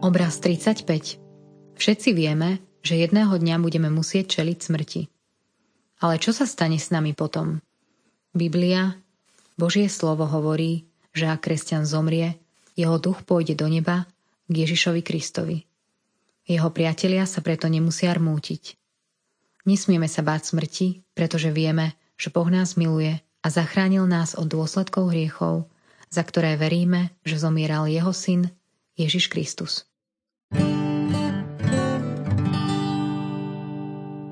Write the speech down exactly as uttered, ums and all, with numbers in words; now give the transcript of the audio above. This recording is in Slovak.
Obraz tridsaťpäť. Všetci vieme, že jedného dňa budeme musieť čeliť smrti. Ale čo sa stane s nami potom? Biblia, Božie slovo hovorí, že ak kresťan zomrie, jeho duch pôjde do neba k Ježišovi Kristovi. Jeho priatelia sa preto nemusia rmútiť. Nesmieme sa báť smrti, pretože vieme, že Boh nás miluje a zachránil nás od dôsledkov hriechov, za ktoré veríme, že zomieral jeho syn Ježiš Kristus.